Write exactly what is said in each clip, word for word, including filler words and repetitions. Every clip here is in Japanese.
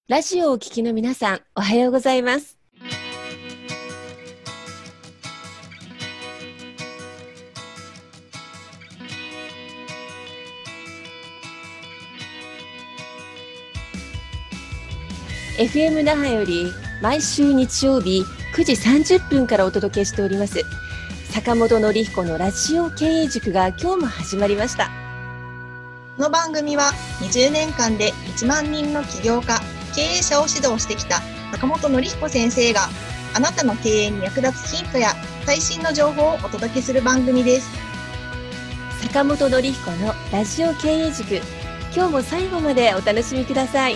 ラジオをお聞きの皆さん、おはようございます。エフエム 那覇より毎週日曜日くじさんじゅっぷんからお届けしております坂本典彦のラジオ経営塾が今日も始まりました。 この番組はにじゅうねんかんでいちまんにんの起業家、経営者を指導してきた坂本典彦先生があなたの経営に役立つヒントや最新の情報をお届けする番組です。 坂本典彦のラジオ経営塾、今日も最後までお楽しみください。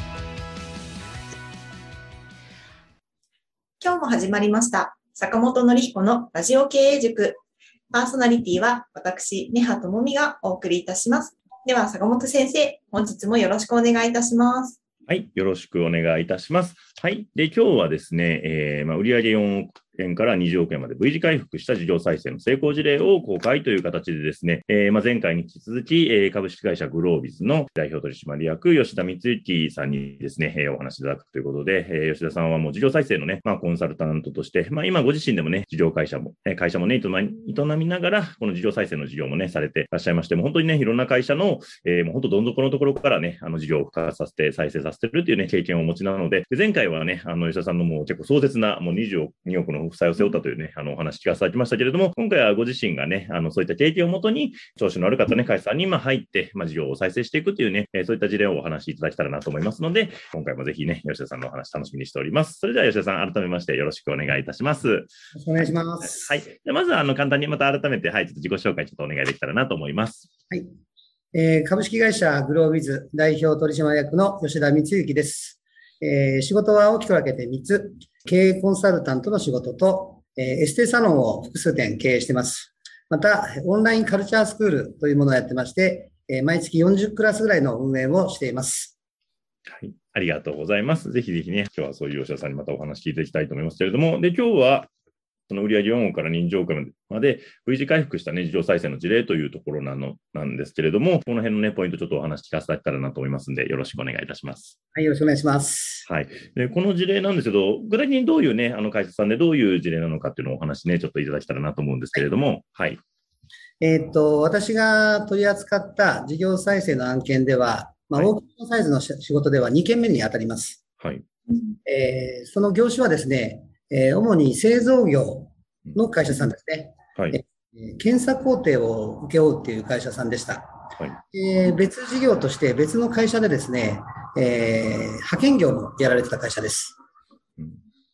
今日も始まりました坂本典彦のラジオ経営塾。パーソナリティは私根葉智美がお送りいたします。では坂本先生、本日もよろしくお願いいたします。 はい、よろしくお願いいたします。はい。で、今日はですね、えーまあ、売上よんおくえんからにじゅうおくえんまで V 字回復した事業再生の成功事例を公開という形でですね、えーまあ、前回に引き続き、えー、株式会社グロービズの代表取締役吉田光之さんにですね、えー、お話しいただくということで、えー、吉田さんはもう事業再生のね、まあ、コンサルタントとして、まあ、今ご自身でもね、事業会社も、えー、会社もね、営みながら、この事業再生の事業もね、されていらっしゃいまして、もう本当にね、いろんな会社の、えー、もう本当どん底のところからね、あの事業を復活させて、再生させてるっていうね、経験をお持ちなので、で前回はね、あの吉田さんのもう結構壮絶な、もうにじゅうにおくの負債を背負ったというね、あのお話聞かせていただきましたけれども、今回はご自身がね、あのそういった経験をもとに、調子の悪かったね、会社さんにまあ入って、まあ、事業を再生していくというね、えー、そういった事例をお話しいただけたらなと思いますので、今回もぜひね、吉田さんのお話楽しみにしております。それでは吉田さん、改めましてよろしくお願いいたします。よろしくお願いします。 はい。でまずは、あの、簡単にまた改めて、はい、ちょっと自己紹介ちょっとお願いできたらなと思います。 はい。えー、株式会社グロービズ代表取締役の吉田光之です。えー、仕事は大きく分けてみっつ。経営コンサルタントの仕事と、えー、エステサロンを複数店経営しています。また、オンラインカルチャースクールというものをやってまして、えー、毎月よんじゅうクラスぐらいの運営をしています。 はい。ありがとうございます。ぜひぜひね、今日はそういう吉田さんにまたお話聞いていきたいと思いますけれども、で、今日は、その売上よんおくからにじゅうおくえんまで V 字回復したね、事業再生の事例というところなの、なんですけれども、この辺のね、ポイントちょっとお話聞かせていただけたらなと思いますので、よろしくお願いいたします。 はい、よろしくお願いします。 はい。で、この事例なんですけど、具体的にどういうね、あの会社さんでどういう事例なのかっていうのをお話ね、ちょっといただけたらなと思うんですけれども、はい。はい、 えーっと、私が取り扱った事業再生の案件では、まあ、大きなサイズの仕事ではにけんめに当たります。 はい。 えー、その業種はですね、えー、主に製造業の会社さんですね。 はい。 えー、検査工程を請け負うっていう会社さんでした。 はい。 えー、別事業として別の会社でですね、えー、派遣業もやられてた会社です。 うん、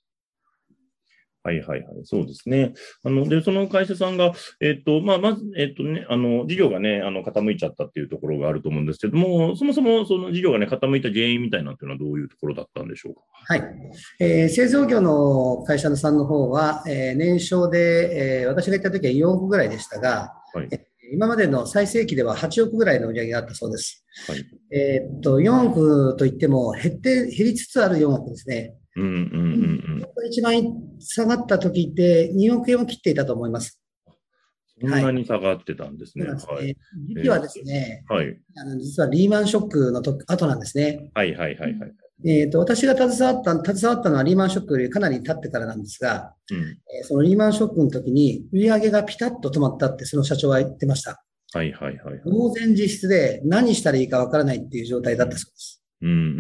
はいはいはい。そうですね。あの、で、その会社さんが、えっと、まあ、まず、えっとね、あの、事業がね、あの、傾いちゃったっていうところがあると思うんですけども、そもそもその事業がね、傾いた原因みたいなっていうのはどういうところだったんでしょうか。 はい。えー、製造業の会社さんの方は、えー、年商で、えー、私が行った時はよんおくぐらいでしたが、はい、えー、今までの最盛期でははちおくぐらいの売り上げがあったそうです。はい。えー、っと、よんおくといっても減って、減りつつあるよんおくですね。 うんうんうんうん。 一番下がった時ってにおくえんを切っていたと思います。 そんなに下がってたんですね。はい。 はい、時期はですね、 えー、はい。 あの実はリーマンショックのと後なんですね。 はいはいはいはい。 えっと、私が携わった、携わったのはリーマンショックよりかなり経ってからなんですが、うん、えー、そのリーマンショックの時に売り上げがピタッと止まったってその社長は言ってました。 はいはいはい、はい。 当然実質で何したらいいかわからないっていう状態だったそうです。 うんうんうん。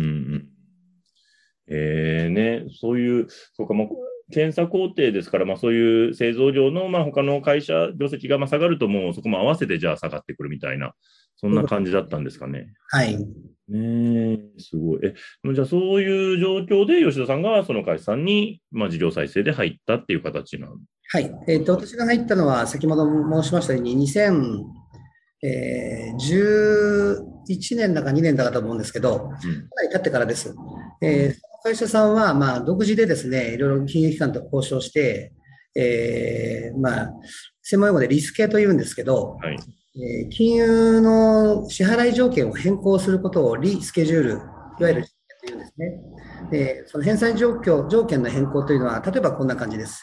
えー、ね、そういう、そうか、もう、検査工程ですから、まあそういう製造業の、まあ他の会社、業績がまあ下がるともうそこも合わせてじゃあ下がってくるみたいな、そんな感じだったんですかね。 はい。 ねえ、すごい。え、じゃあそういう状況で吉田さんがその会社さんに、まあ事業再生で入ったっていう形なの？ はい。えっと、私が入ったのは先ほど申しましたようににせんじゅういちねんだかにねんだかと思うんですけど、うん、かなり経ってからです。えー、その会社さんは、まあ、独自でですね、いろいろ金融機関と交渉して、えー、まあ、専門用語でリスケというんですけど、はい、えー、金融の支払い条件を変更することをリスケジュール、いわゆるリスケというんですね。で、その返済状況、条件の変更というのは、例えばこんな感じです。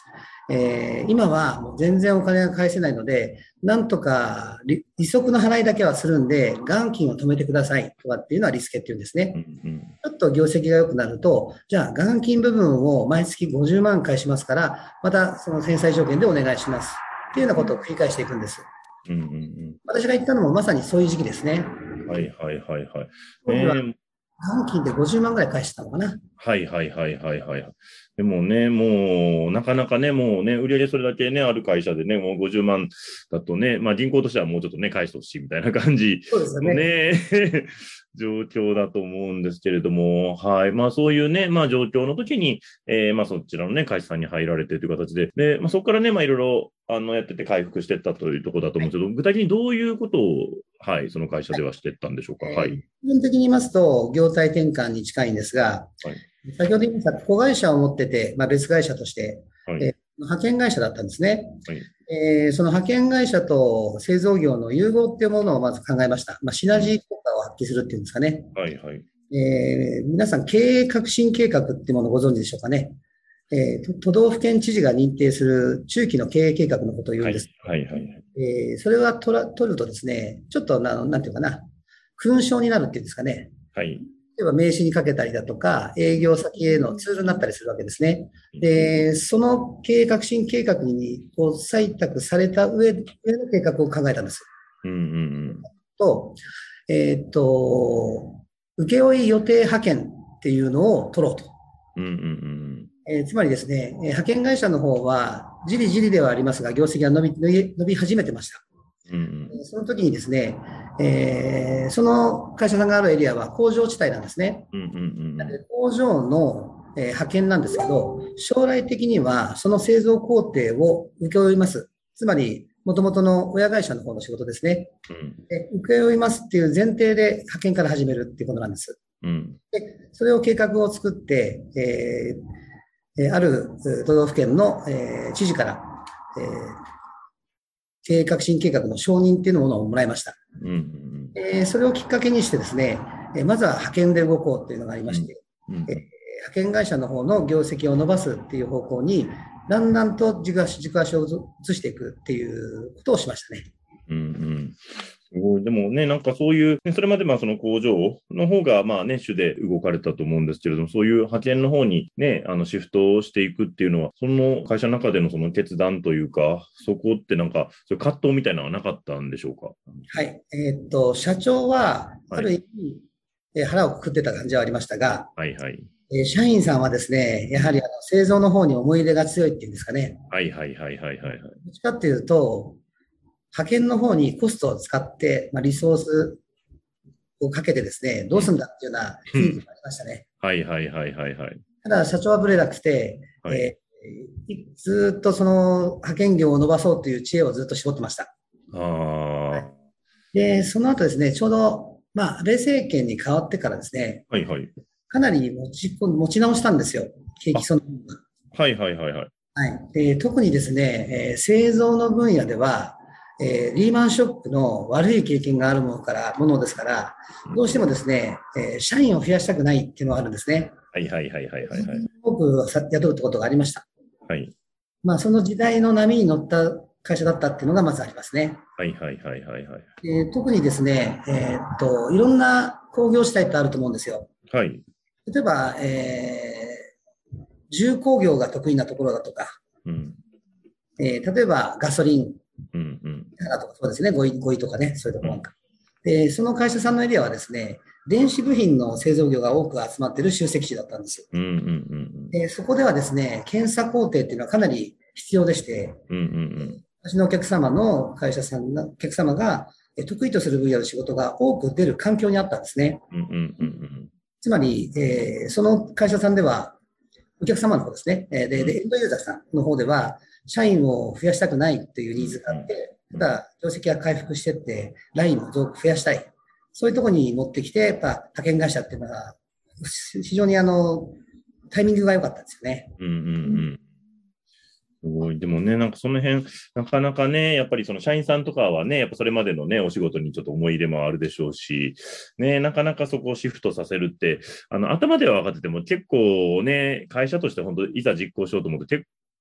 えー今はもう全然お金が返せないので、なんとか利利息の払いだけはするんで、元金を止めてくださいとかっていうのはリスケっていうんですね。 うんうんちょっと業績が良くなると、じゃあ元金部分を毎月ごじゅうまん返しますから、またその返済条件でお願いしますっていうようなことを繰り返していくんです。 うんうん私が言ったのもまさにそういう時期ですね。 うん。はいはいはいはい。 当時はね元金でごじゅうまんぐらい返してたのかな。 はいはいはいはいはい。でもね、もう、なかなかね、もうね、売り上げそれだけね、ある会社でね、もうごじゅうまんだとね、まあ銀行としてはもうちょっとね、返してほしいみたいな感じそうですよのね。 ね、状況だと思うんですけれども、はい。まあそういうね、まあ状況の時に、えー、まあそちらのね、会社さんに入られてという形で、で、まあそこからね、まあいろいろ、あの、やってて回復していったというところだと思うんですけど、具体的にどういうことを、はい、その会社ではしていったんでしょうか。 えーはい。 基本的に言いますと、業態転換に近いんですが、 はい。 先ほど言いました子会社を持ってて、まあ、別会社として、 はい。 えー派遣会社だったんですね。 はい。 えーその派遣会社と製造業の融合っていうものをまず考えました。まあ、シナジー効果を発揮するっていうんですかね。 はい。はい。 えー皆さん、経営革新計画っていうものをご存知でしょうかね。えーと都道府県知事が認定する中期の経営計画のことを言うんです。 はい。はい。はい。 えーそれは取ら取るとですね、ちょっとな、なんていうかな、勲章になるっていうんですかね。 はい。 例えば名刺にかけたりだとか、営業先へのツールになったりするわけですね。で、その経営革新計画にこう採択された上、上の計画を考えたんです。 うんうんと、えーっと、請負予定派遣っていうのを取ろうと。 うん。うんうんえーつまりですね、えー派遣会社の方は、じりじりではありますが、業績が伸び、伸び伸び始めてました。 うん。うんえーその時にですね、えーその会社さんがあるエリアは工場地帯なんですね。 うん。うんうんうん。 工場の、えー派遣なんですけど、将来的にはその製造工程を請け負います。つまり、もともとの親会社の方の仕事ですね。で請け負いますっていう前提で派遣から始めるっていうことなんです。 うん。 で、それを計画を作って、えーえーあるえー都道府県の、えー知事から、えー経営革新計画の承認っていうものをもらいました。 うんうんえーそれをきっかけにしてですね、えーまずは派遣で動こうっていうのがありまして、 うん。 えー派遣会社の方の業績を伸ばすっていう方向に、だんだんと軸足、軸足を移していくっていうことをしましたね。 うんうん。すごい。でもね、なんかそういう、ねそれまでまあその工場の方がまあね、主で動かれたと思うんですけれども、そういう派遣の方にね、あのシフトをしていくっていうのは、その会社の中でのその決断というか、そこってなんか、そういう葛藤みたいなのはなかったんでしょうか。 はい。えーっと、社長は、 はいある意味、えー腹をくくってた感じはありましたが、 はいはい。 えー社員さんはですね、やはりあの製造の方に思い入れが強いっていうんですかね。 はいはいはいはいはいはい。 どっちかっていうと、派遣の方にコストを使って、まあ、リソースをかけてですね、どうするんだっていうような雰囲気がありましたね。 はいはいはいはいはい。 ただ、社長はぶれなくて、 はいえーいずっとその派遣業を伸ばそうという知恵をずっと絞ってました。 ああ。 で、その後ですね、ちょうど、まあ、安倍政権に変わってからですね、 はいはい。 かなり持ちこ持ち直したんですよ、景気そのものが。 はいはいはいはい。 はい。で、特にですね、えー製造の分野では、えーリーマンショックの悪い経験があるものから、ものですから、どうしてもですね、えー社員を増やしたくないっていうのがあるんですね。 はいはいはいはいはいはい。 多くさ雇うってことがありました。 はいまあ、その時代の波に乗った会社だったっていうのがまずありますね。 はいはいはいはいはい。 で特にですね、えーっと、いろんな工業地帯ってあると思うんですよ。 はい。 例えば、えー重工業が得意なところだとか、 うん。 えー例えばガソリンうんうん。 だとか、そうですね、ゴイ、ゴイとかね、そういうところなんか。で、その会社さんのエリアはですね、電子部品の製造業が多く集まっている集積地だったんですよ。 うんうんうんで、そこではですね、検査工程っていうのはかなり必要でして、 うん。うんうん私のお客様の会社さんのお客様がえ得意とする分野の仕事が多く出る環境にあったんですね。 うん。うんうんうんつまり、えーその会社さんでは、お客様の方ですね、えーで、で、エンドユーザーさんの方では、社員を増やしたくないっていうニーズがあって、ただ、業績が回復してって、ラインを増増やしたい。そういうところに持ってきて、やっぱ派遣会社っていうのは、非常にあの、タイミングが良かったんですよね。 うんうんうん。すごい。でもね、なんかその辺、なかなかね、やっぱりその社員さんとかはね、やっぱそれまでのね、お仕事にちょっと思い入れもあるでしょうし、ね、なかなかそこをシフトさせるって、あの、頭では分かってても結構ね、会社として本当いざ実行しようと思うと結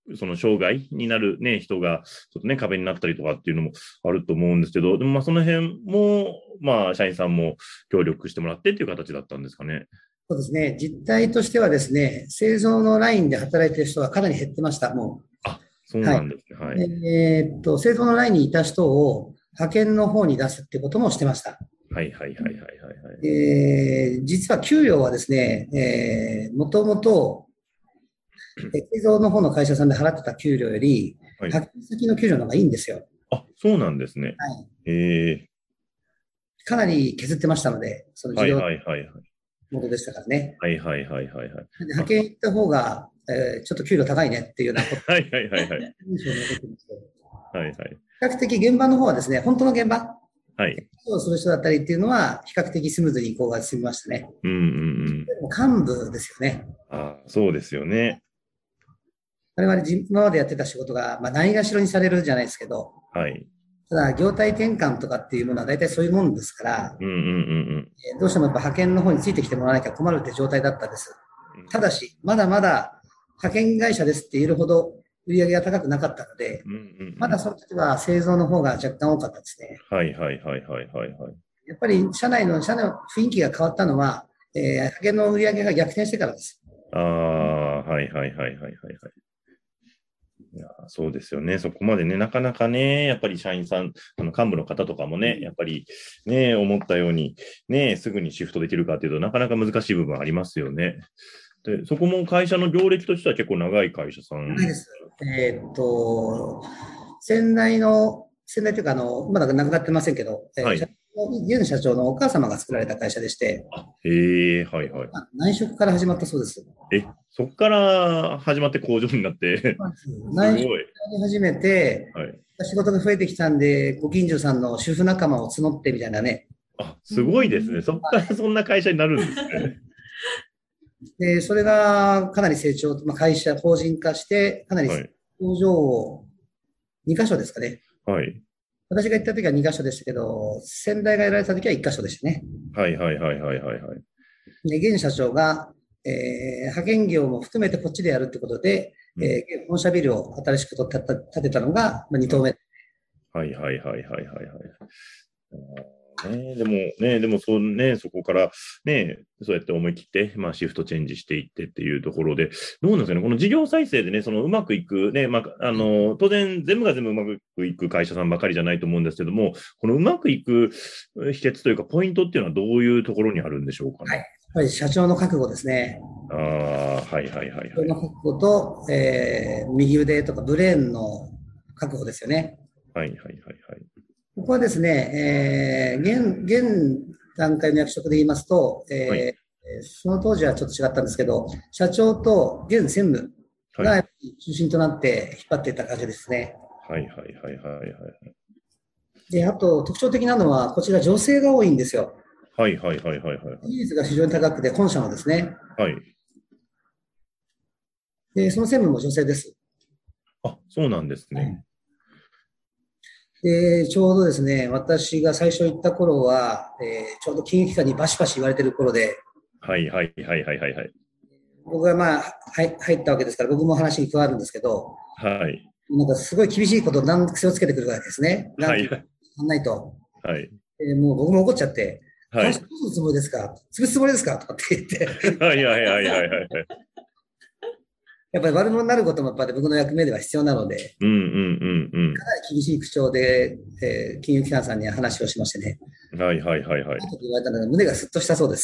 その障害になるね、人が、ちょっとね、壁になったりとかっていうのもあると思うんですけど、でもまあその辺も、まあ社員さんも協力してもらってっていう形だったんですかね。 そうですね。実態としてはですね、製造のラインで働いている人がかなり減ってました、もう。 あ、そうなんですね。はい。はい、 えー、っと、製造のラインにいた人を派遣の方に出すっていうこともしてました。 はいはいはいはいはい、はい。 えー、実は給料はですね、えー、もともと、製造の方の会社さんで払ってた給料より、はい、派遣先の給料の方がいいんですよ。 あ、そうなんですね。はい。えー、かなり削ってましたので、その事業元でしたからね。 はいはいはいはいはい。 派遣行った方が、えー、ちょっと給料高いねっていうようなこと。 はいはいはいはい。印象に残ってますけど。はいはい。 比較的現場の方はですね、本当の現場。 はい。 そうする人だったりっていうのは、比較的スムーズに移行が進みましたね。 うんうんうん。 でも幹部ですよね。 ああ、そうですよね。 我々、今までやってた仕事が、まあ、ないがしろにされるじゃないですけど。 はい。 ただ、業態転換とかっていうものは大体そういうもんですから、 うんうんうんうん、 どうしてもやっぱ派遣の方についてきてもらわなきゃ困るって状態だったです。ただし、まだまだ派遣会社ですって言えるほど売り上げが高くなかったので、うんうんうん、まだその時は製造の方が若干多かったですね。 はいはいはいはいはい、はい。 やっぱり社内の、社内の雰囲気が変わったのは、えー、派遣の売り上げが逆転してからです。 ああ、はいはいはいはいはいはい。いやそうですよね。そこまでね、なかなかね、やっぱり社員さん、あの幹部の方とかもね、やっぱりね、思ったように、ね、すぐにシフトできるかっていうとなかなか難しい部分ありますよね。で、そこも会社の業歴としては結構長い会社さん。 長いです。えー、っと、先代の、先代というか、あの、まだ亡くなってませんけど、はい、現社長のお母様が作られた会社でして、 あへえ、はいはい。 内職から始まったそうです。 え、そこから始まって工場になって、すごい。 内職に始めて、はい、仕事が増えてきたんで、ご近所さんの主婦仲間を募ってみたいなね。 あ、すごいですね。そこからそんな会社になるんですね。 で、それがかなり成長、まあ、会社、法人化して、かなり工場をにかしょですかね。 はい。 私が行った時はにかしょでしたけど、先代がやられた時はいっかしょでしたね。 はいはいはいはいはい、はい。 で、現社長が、えー、派遣業も含めてこっちでやるってことで、うん、えー、本社ビルを新しく建てたのが、まあ、に棟目。 はいはいはいはいはいはい。ね、でもね、でもそうね、そこからね、そうやって思い切って、まあシフトチェンジしていってっていうところで、どうなんですかね、この事業再生でね、そのうまくいくね、まあ、あの、当然全部が全部うまくいく会社さんばかりじゃないと思うんですけども、このうまくいく秘訣というか、ポイントっていうのはどういうところにあるんでしょうかね。 はい。やっぱり社長の覚悟ですね。 ああ、はいはいはいはい。 社長の覚悟と、えー、右腕とかブレーンの確保ですよね。 はいはいはいはい。 ここはですね、えー、現、現段階の役職で言いますと、えーはい、その当時はちょっと違ったんですけど、社長と現専務が中心となって引っ張っていった感じですね。 はいはいはいはいはい。 で、あと特徴的なのは、こちら女性が多いんですよ。 はいはいはいはいはい。 比率が非常に高くて、本社のですね。 はい。 で、その専務も女性です。 あ、そうなんですね。はいで、ちょうどですね、私が最初行った頃は、えー、ちょうど金融機関にバシバシ言われてる頃で、 はいはいはいはいはいはい。 僕がまあ、はい、入ったわけですから、僕も話に加わるんですけど、 はい。 なんかすごい厳しいことを何癖をつけてくるわけですね。 はい。 やんないと。 はい。 えー、もう僕も怒っちゃって、 はい。 どうするつもりですか潰すつもりですかとかって言って。 はいはいはいはいはい。 やっぱり悪者になることもやっぱり僕の役目では必要なので、 うんうんうんうん。 かなり厳しい口調で、えー、金融機関さんに話をしましてね。 はいはいはいはい。 後で言われたので胸がスッとしたそうです。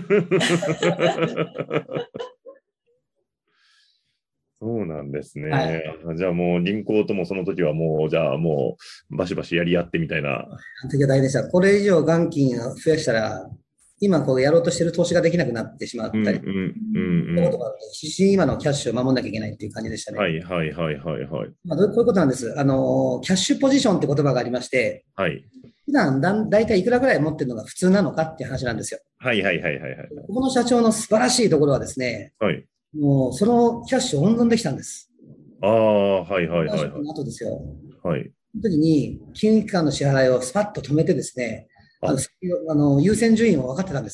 そうなんですね。はい、じゃあもう銀行ともその時はもう、じゃあもうバシバシやり合ってみたいな。 あの時は大変でした。これ以上元金を増やしたら、今こうやろうとしている投資ができなくなってしまったり、うんうんうんうん、必死に今のキャッシュを守んなきゃいけないっていう感じでしたね。 はいはいはいはいはい。 まあ、こういうことなんです。あの、キャッシュポジションって言葉がありまして、 はい。 普段だだいたいいくらぐらい持ってるのが普通なのかっていう話なんですよ。 はいはいはいはいはい。 ここの社長の素晴らしいところはですね、 はい。 もうそのキャッシュを温存できたんです。 ああ、はいはいはい、はい。 後ですよ。 はい。 その時に金融機関の支払いをスパッと止めてですね、あの、あの優先順位も分かってたんです。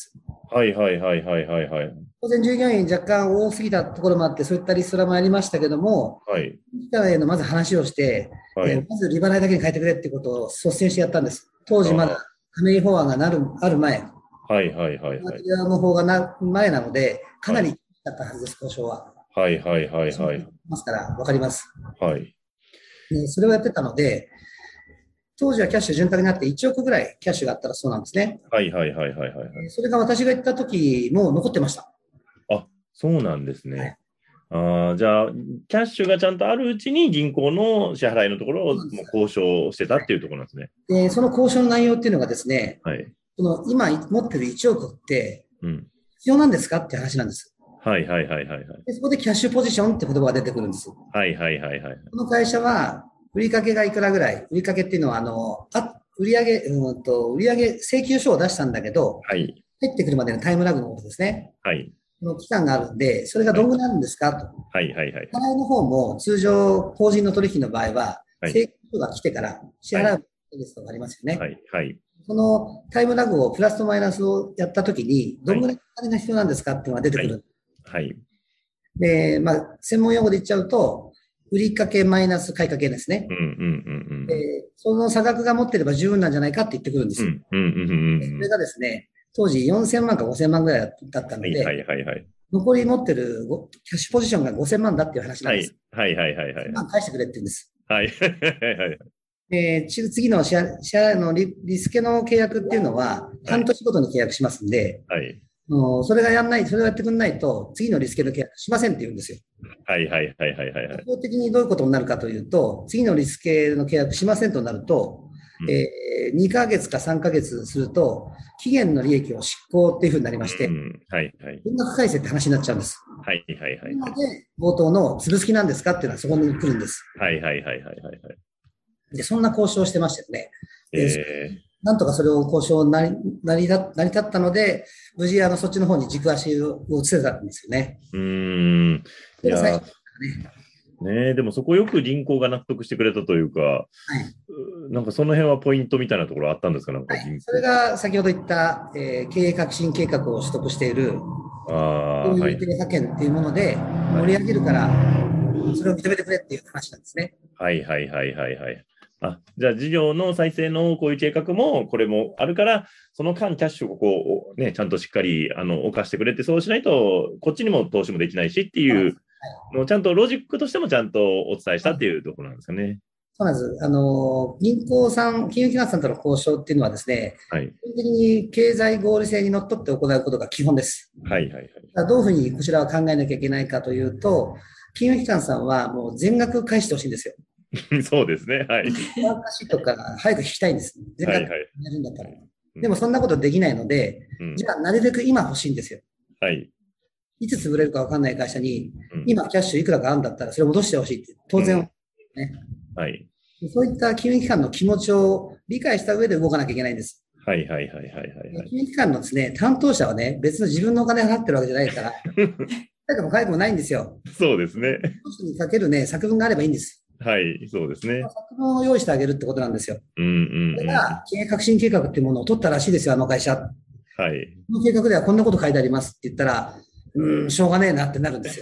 はいはいはいはいはいはい。 当然、従業員若干多すぎたところもあって、そういったリストラもありましたけども、 はい。 自らへのまず話をして、 はい。 えーまず利払いだけに変えてくれっていうことを率先してやったんです。当時まだあ加盟法案がなる、ある前、 あ、はいはいはいはい。 の方がな前なので、かなりはい。 厳しかったはずです、交渉は。 はいはいはいはい。 ますから、わかります。 はい。 でそれをやってたので、当時はキャッシュ潤沢になっていちおくぐらいキャッシュがあったらそうなんですね。 はいはいはいはいはい。 それが私が行った時も残ってました。 あ、そうなんですね。 はい、 あじゃあ、キャッシュがちゃんとあるうちに銀行の支払いのところをもう交渉してたっていうところなんですね。 で、その交渉の内容っていうのがですね、 はい。 その今持ってるいちおくって必要なんですかっていう話なんです。 はいはいはいはいはい。 でそこでキャッシュポジションって言葉が出てくるんです。 はいはいはいはい。 この会社は、売掛がいくらぐらい、売掛っていうのは、あの、あ売上、うんと、売上請求書を出したんだけど、 はい。 入ってくるまでのタイムラグのことですね。 はい。 この期間があるんで、それがどんぐらいあるんですかと。 はいはいはい。 支払いの方も、通常、法人の取引の場合は、 はい請求書が来てから支払うケースがありますよね。 はいはい。 そのタイムラグをプラスとマイナスをやったときに、どんぐらいお金が必要なんですかっていうのが出てくる。 はい。はい、 で、まあ、専門用語で言っちゃうと、売掛マイナス買掛ですね。 うんうんうんうん。 で、その差額が持ってれば十分なんじゃないかって言ってくるんですよ。 うんうんうんうん。 それがですね、当時よんせんまんかごせんまんぐらいだったので、 はいはいはい。 残り持ってるキャッシュポジションがごせんまんだっていう話なんです。 はいはいはいはい。 まあ、返してくれって言うんです。 はいはいはい。 で、次の支払いのリリスケの契約っていうのは、半年ごとに契約しますんで、 はい。 それがやんない、それをやってくんないと、次のリスケの契約しませんって言うんですよ。 はいはいはいはいはい。 基本的にどういうことになるかというと、次のリスケの契約しませんとなると、うん、えー、にかげつかさんかげつすると、期限の利益を執行っていうふうになりまして、うん、はいはい。金額改正って話になっちゃうんです。 はいはいはい。 なので、冒頭の潰す気なんですかっていうのはそこに来るんです。 はいはいはいはいはい。 で、そんな交渉をしてましたよね。 えーなんとかそれを交渉なり、なりだ、成り立ったので、無事、あの、そっちの方に軸足を移せたんですよね。 うーん。いや、ね、ねでもそこよく銀行が納得してくれたというか、はい、なんかその辺はポイントみたいなところあったんですか、なんか銀行、はい、 それが先ほど言った、えー、経営革新計画を取得している、 あこういう経営派遣っていうもので盛り上げるから、はい、それを認めてくれっていう話なんですね。 はいはいはいはいはい。あ、じゃあ事業の再生のこういう計画もこれもあるから、その間キャッシュをこうね、ちゃんとしっかりあの犯してくれて、そうしないとこっちにも投資もできないしっていうのをちゃんとロジックとしてもちゃんとお伝えしたっていうところなんですかね。 そうなんです。あの、銀行さん、金融機関さんとの交渉っていうのはですね、はい、基本的に経済合理性にのっとって行うことが基本です。 はいはいはい。 どういうふうにこちらは考えなきゃいけないかというと、金融機関さんはもう全額返してほしいんですよ。 そうですね。はい。 私とか早く引きたいんです。全額やるんだったら。はいはい、でもそんなことできないので、うん、じゃあなるべく今欲しいんですよ。 はい。 いつ潰れるか分かんない会社に、うん、今キャッシュいくらかあるんだったらそれを戻してほしいって当然、ね、 うん、はい。 そういった金融機関の気持ちを理解した上で動かなきゃいけないんです。 はいはいはいはいはい、はい。 金融機関のですね、担当者はね、別の自分のお金払ってるわけじゃないから、早くも早くもないんですよ。 そうですね。 にかけるね、作文があればいいんです。 はい、そうですね。 作文を用意してあげるってことなんですよ。 うんうんうん。 それが、経営革新計画っていうものを取ったらしいですよ、あの会社。 はい。 この計画ではこんなこと書いてありますって言ったら、うーん、しょうがねえなってなるんですよ。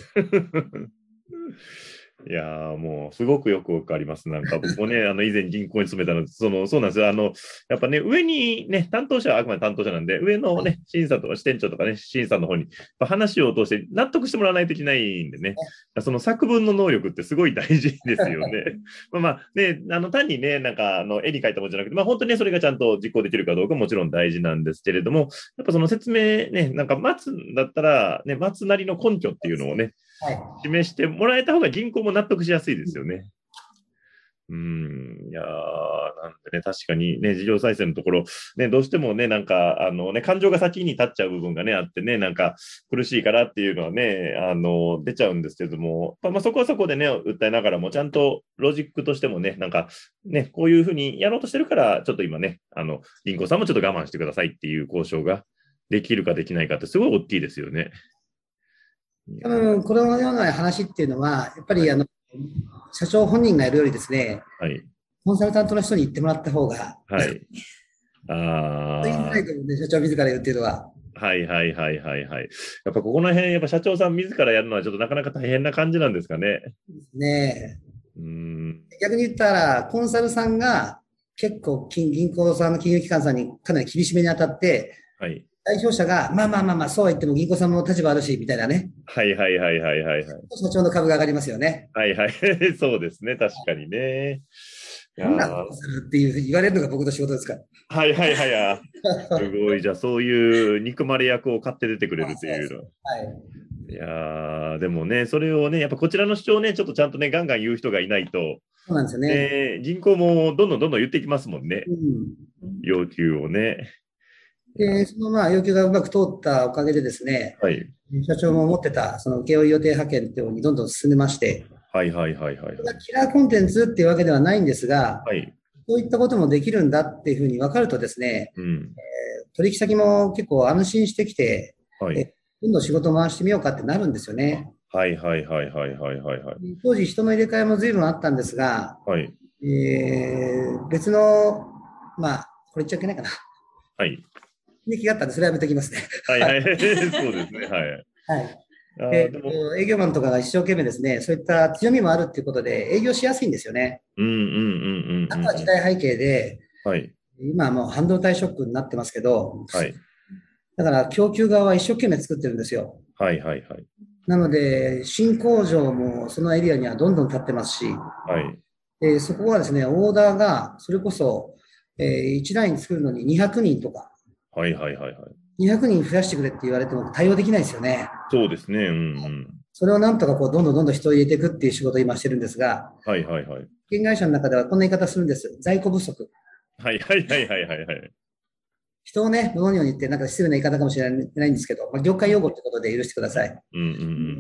いやーもうすごくよくわかります。なんか僕もね、あの以前銀行に勤めたので、そのそうなんですよ。あのやっぱね、上にね、担当者はあくまで担当者なんで、上のね、審査とか支店長とかね、審査の方に話を通して納得してもらわないといけないんでね、その作文の能力ってすごい大事ですよね。まあまあね、あの単にね、なんかあの絵に描いたものじゃなくて、まあ本当にね、それがちゃんと実行できるかどうかももちろん大事なんですけれども、やっぱその説明ね、なんか待つんだったら、ね、待つなりの根拠っていうのをね、はい、示してもらえた方が銀行も納得しやすいですよね。うん、いやー、なんでね、確かにね、事業再生のところ、ね、どうしてもね、なんか、あのね、感情が先に立っちゃう部分がね、あってね、なんか、苦しいからっていうのはね、あの、出ちゃうんですけども、まあ、そこはそこでね、訴えながらも、ちゃんとロジックとしてもね、なんか、ね、こういうふうにやろうとしてるから、ちょっと今ね、あの、銀行さんもちょっと我慢してくださいっていう交渉ができるかできないかって、すごい大きいですよね。 多分このような話っていうのは、やっぱりあの、社長本人がやるよりですね、はい、コンサルタントの人に言ってもらった方が、 はい。ああ。 社長自ら言うっていうのは。 はいはいはいはいはい。やっぱここの辺、やっぱ社長さん自らやるのはちょっとなかなか大変な感じなんですかね。 ねうーん。 逆に言ったら、コンサルさんが結構金銀行さんの金融機関さんにかなり厳しめに当たって、 はい。 代表者が、まあまあまあまあ、そうは言っても銀行さんも立場あるし、みたいなね。 はいはいはいはいはいはい。 社長の株が上がりますよね。 はいはい。そうですね。確かにね。いやなんだコンサルっていう言われるのが僕の仕事ですから。 はいはいはい。すごい。じゃあそういう憎まれ役を買って出てくれるっていうの。 はい。 いやー、でもね、それをね、やっぱこちらの主張をね、ちょっとちゃんとね、ガンガン言う人がいないと、 そうなんですよね。 ね、銀行もどんどんどんどん言っていきますもんね。 うん、 要求をね。 で、そのまあ要求がうまく通ったおかげでですね、 はい。 社長も持ってたその請負予定派遣っていうのにどんどん進めまして、 はいはいはいはい。 キラーコンテンツっていうわけではないんですが、 はい。 そういったこともできるんだっていうふうに分かるとですね、 うん。 取引先も結構安心してきて、 はい。 えどんどん仕事を回してみようかってなるんですよね。 はいはいはいはいはいはいはい。 当時人の入れ替えも随分あったんですが、 はい。 えー、別の、まあ、これ言っちゃいけないかな。 はい。 利益があったんで、それはやめておきますね。 はいはい。そうですね。はい。 はいあででも営業マンとかが一生懸命ですね、そういった強みもあるっていうことで営業しやすいんですよね。 うんうんうんうんうん。 あとは時代背景で、 はい。 今はもう半導体ショックになってますけど、 はい。 だから供給側は一生懸命作ってるんですよ。 はいはいはい。 なので、新工場もそのエリアにはどんどん建ってますし、 はい。 でそこはですね、オーダーがそれこそ、えー、いちライン作るのににひゃくにんとか、 はいはいはいはい。 にひゃくにん増やしてくれって言われても対応できないですよね。 そうですね。うんうん。 それをなんとかこうどんどんどんどん人を入れていくっていう仕事を今してるんですが、 はいはいはい。 保険会社の中ではこんな言い方するんです。在庫不足。 はいはいはいはいはいはい。 人をね、物にように言ってなんか失礼な言い方かもしれないんですけど、まあ、業界用語ってことで許してください。 うんうんうん。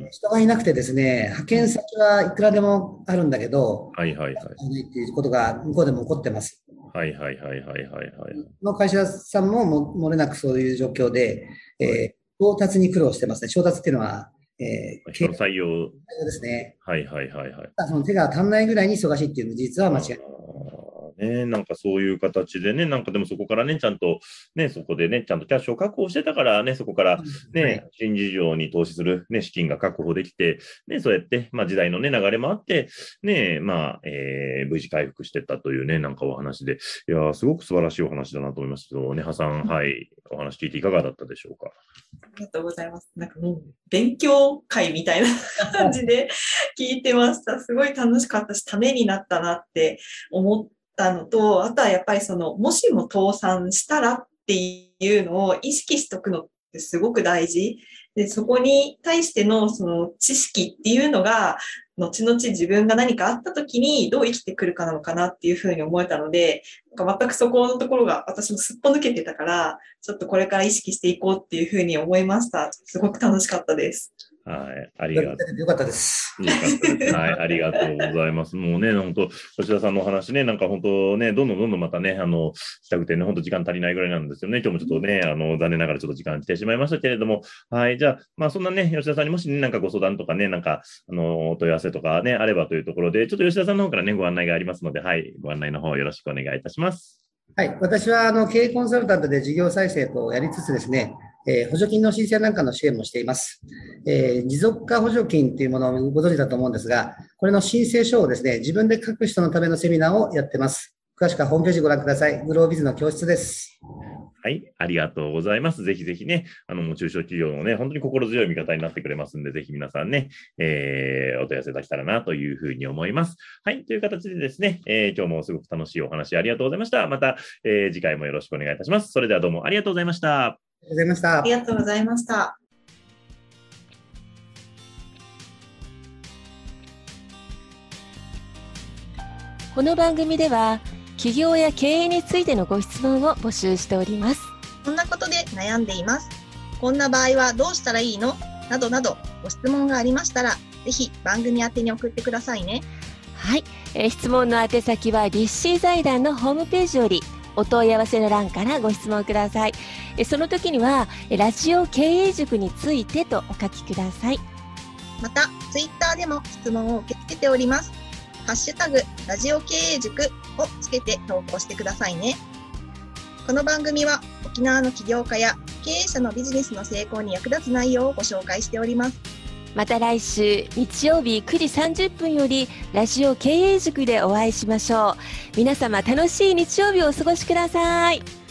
人がいなくてですね、派遣先はいくらでもあるんだけど、 はいはいはい。 ないっていうことが向こうでも起こってます。 はいはいはいはいはいはい。 の会社さんもも漏れなくそういう状況で、えー、調達に苦労してますね。調達っていうのは、えー、 人の採用ですね。 はいはいはいはい。 その手が足んないぐらいに忙しいっていう事実は間違いない。 ね、なんかそういう形でね、なんかでもそこからね、ちゃんと、ね、そこでね、ちゃんとキャッシュを確保してたからね、そこからね、はい、新事業に投資する、ね、資金が確保できて、ね、そうやって、まあ時代のね、流れもあって、ね、まあ、えー、無事回復してったというね、なんかお話で、いやー、すごく素晴らしいお話だなと思いますけど、ねはさん、はい、お話聞いていかがだったでしょうか。 ありがとうございます。なんかもう、勉強会みたいな感じで聞いてました。すごい楽しかったし、ためになったなって思って、たのと、あとはやっぱりその、もしも倒産したらっていうのを意識しとくのってすごく大事。で、そこに対してのその知識っていうのが、後々自分が何かあった時にどう生きてくるかなのかなっていうふうに思えたので、なんか全くそこのところが私もすっぽ抜けてたから、ちょっとこれから意識していこうっていうふうに思いました。すごく楽しかったです。 はい、ありがとう。 よかったです。 よかったです。はい、ありがとうございます。もうね、本当、吉田さんのお話ね、なんか本当ね、どんどんどんどんまたね、あの、したくてね、本当時間足りないぐらいなんですよね。今日もちょっとね、あの、残念ながらちょっと時間来てしまいましたけれども、はい、じゃあ、まあそんなね、吉田さんにもしね、なんかご相談とかね、なんか、あの、お問い合わせとかね、あればというところで、ちょっと吉田さんの方からね、ご案内がありますので、はい、ご案内の方よろしくお願いいたします。 はい、私はあの経営コンサルタントで事業再生とやりつつですね、えー、補助金の申請なんかの支援もしています。えー、持続化補助金というものをご存知だと思うんですが、これの申請書をですね、自分で書く人のためのセミナーをやってます。詳しくはホームページご覧ください。グロービズの教室です。 はい、ありがとうございます。ぜひぜひね、あの、中小企業のね、本当に心強い味方になってくれますんで、ぜひ皆さんね、えー、お問い合わせいただけたらなというふうに思います。はい、という形でですね、えー、今日もすごく楽しいお話ありがとうございました。また、えー、次回もよろしくお願いいたします。それではどうもありがとうございました。 ありがとうございました。 ありがとうございました。 この番組では企業や経営についてのご質問を募集しております。 こんなことで悩んでいます。こんな場合はどうしたらいいの？などなどご質問がありましたら、ぜひ番組宛てに送ってくださいね。 はい、えー、質問の宛先は立志財団のホームページよりお問い合わせの欄からご質問ください。えその時にはラジオ経営塾についてとお書きください。 またツイッターでも質問を受け付けております。ハッシュタグラジオ経営塾をつけて投稿してくださいね。この番組は沖縄の起業家や経営者のビジネスの成功に役立つ内容をご紹介しております。 また来週日曜日くじさんじゅっぷんよりラジオ経営塾でお会いしましょう。皆様楽しい日曜日をお過ごしください。